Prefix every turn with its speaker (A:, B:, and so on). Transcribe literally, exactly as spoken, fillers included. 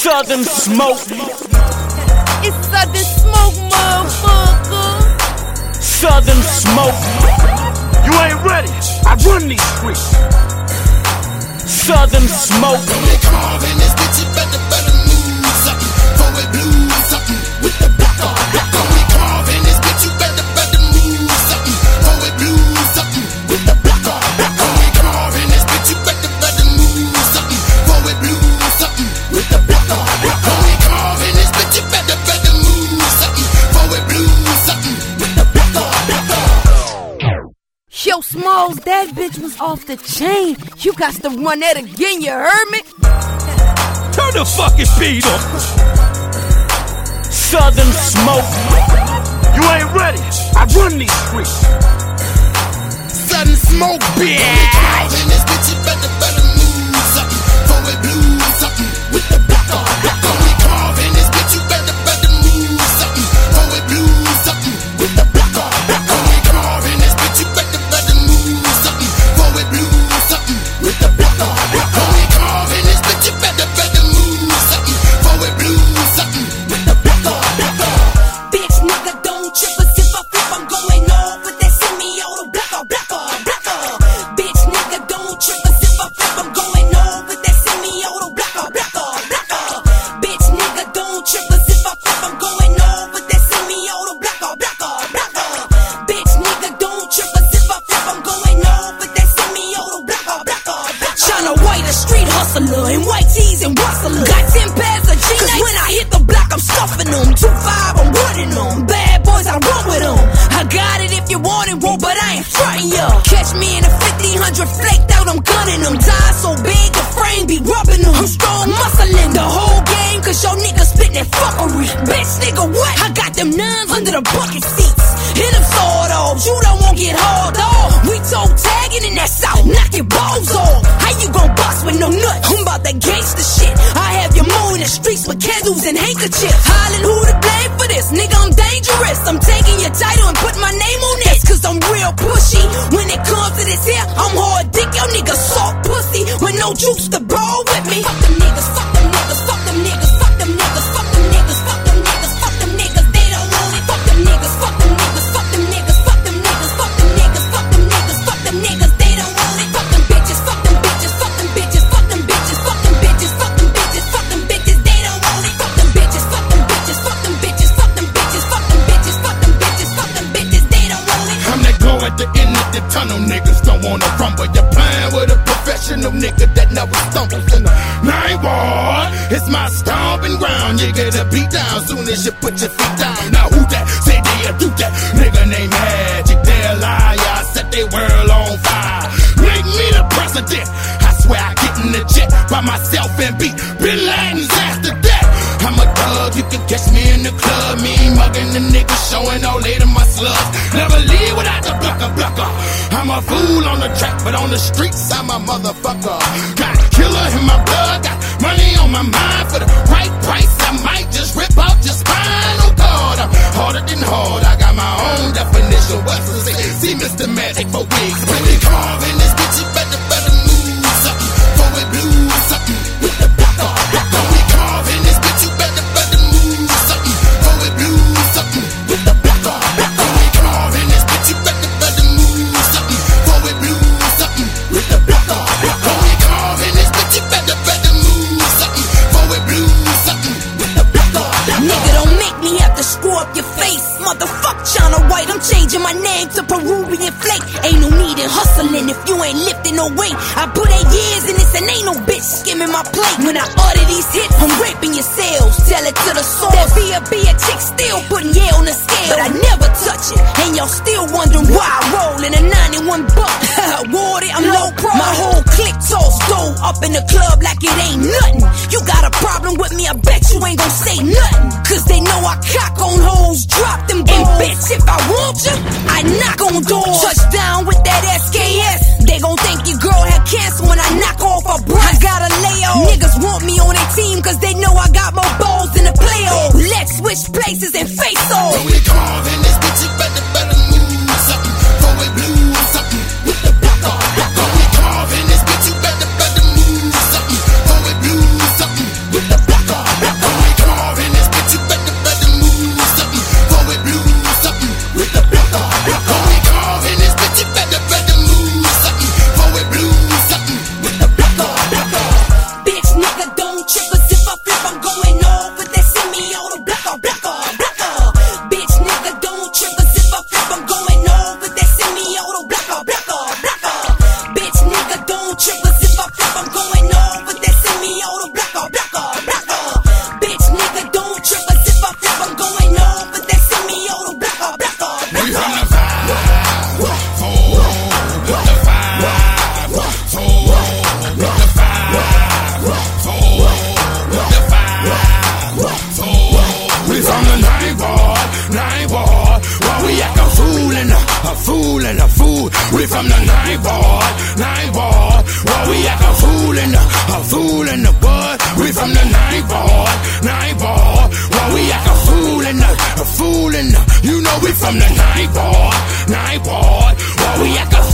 A: Southern Smoke.
B: It's Southern Smoke, motherfucker.
A: Southern Smoke.
C: You ain't ready. I run these streets.
A: Southern Smoke.
D: When they carve in this bitch, you better, better move something. Forward blue, something with the black on. When we carve in this bitch, you better, better move something. Forward blue, something with the black on. When we carve in this bitch, you better, better move something. Forward blue, something with the black on. When we carve in this bitch, you better, better move something. Forward blue, something with the black on.
B: Yo, Smalls, that bitch was off the chain. You got to run that again, you heard me?
C: Turn the fucking beat up.
A: Southern Smoke.
C: You ain't ready. I run these streets.
D: Southern Smoke, bitch. When we carve in this bitch, you better, better move something. Forward blue, something with the black on. When we carve in this bitch, you better, better move something. Forward blue, something with the black on. When we carve in this bitch, you better, better move something. Forward blue, something with the black on. When we carve in this bitch, you better, better move something. Forward blue, something with the black on.
E: Bitch, nigga, don't trip us if I flip, I'm going off with that semi-auto blacker, blacker, blacker. Bitch, nigga, don't trip us if I flip, I'm going off with that semi-auto blacker, blacker, blacker. Bitch, nigga, don't trip us if I flip, I'm going off with that semi-auto blacker, blacker, blacker. Bitch, nigga, don't trip us if I flip, I'm going off with that semi-auto blacker, blacker, blacker. Shine white, a street hustler, in white tees and rustler. Got ten pairs of jeans, cause when I hit the block, I'm stuffing them. Two five, I'm running them. Bad boys, I run with them. I got it if you want it, whoa, but I ain't frontin' ya. Catch me in a fifteen hundred flaked out, I'm gunning them. Die so big, the frame be rubbing them. I'm strong muscling the whole game, cause your niggas spit that fuckery. Bitch, nigga, what? I got them nuns under the bucket seats. Hit them sword off, you don't want get hauled off. We toe tagging in that south, knock your balls off. How you gon' bust with no nuts? I'm about that gangster shit. I have you mowing the streets with candles and handkerchiefs. Hollin' who to blame for this? Nigga, I'm dangerous. I'm taking your title and put my name on this, cause I'm real pushy. When it comes to this here, I'm hard dick. Your nigga soft pussy with no juice to roll with me. Fuck them niggas, fuck them niggas, fuck them niggas, fuck them niggas, fuck them niggas, fuck them niggas, fuck them niggas, they don't want it. Fuck them niggas, fuck them niggas, fuck them niggas, fuck them niggas, fuck them niggas, fuck them niggas, fuck them niggas, they don't want it. Fuck them bitches, fuck them bitches, fuck them bitches, fuck them bitches, fuck them bitches, fuck them bitches, fuck them bitches, they don't want it. Fuck them bitches, fuck them bitches, fuck them bitches, fuck them bitches, fuck them bitches, fuck them bitches, fuck them bitches, they don't want it.
D: I'm that glow at the end of the tunnel, niggas don't wanna rumble. You're playing with a professional nigga that never stumbles in the nine ward. It's my stomping ground. You get a beat down soon as you put your feet down. Now who that? Say they do that. Nigga named Magic, they a liar. I set they world on fire. Make me the president. I swear I get in the jet by myself and beat Bin Laden's after that. I'm a thug, you can catch me in the club. Me mugging the niggas, showing all later my slugs. Never leave without the blocker, blocker. I'm a fool on the track, but on the streets I'm a motherfucker. Got a killer in my blood, got money on my mind. For the right price, I might just rip out your spine. Oh God, I'm harder than hard. I got my own definition. What's to say? See Mister Magic for wigs. When we carve in this bitch, you better, better move something. Forward blue, something with the blocker. When we carve in this bitch, you better, better move something. Forward blue, something with the blocker. When we carve in this bitch, you better, better move something. Forward blue, something with the blocker. When we carve in this bitch, you better, better move something. Forward blue, something with the blocker.
E: Nigga, don't make me have to screw up your face. Motherfuck China White, I'm changing my name to Peruvian Flake. Ain't no need in hustling if you ain't lifting no weight. I put eight years in this and ain't no bitch skimming my plate. When I order these hits, I'm raping your cells. Tell it to the source. That be a be a chick still putting yeah on the scale, but I never touch it. And y'all still wondering why I roll in a ninety-one buck. Warded, I'm low pro. My whole clique toss dough up in the club like it ain't nothing. You got a problem with me, I bet you ain't gon' say nothing. Cause they know I cock on hoes, drop them balls. And bitch, if I want you, I knock on doors. Touchdown with that S K S. They gon' think your girl had cancer when I knock off her breast. I got a layoff. Niggas want me on their team cause they know I got more balls than the playoffs. Let's switch places and face off.
D: When we carve in this bitch, you better, better move something. Forward blue, something with the blocker. When we carve in this bitch, you better, better move something. Forward blue, something with the blocker. we from the ninth ward, ninth ward. Well, we act a fool in the, a fool in the what? We from the ninth ward, ninth ward. Well, we act a fool in the, a fool in the. You know we from the ninth ward, ninth ward. Well, we act a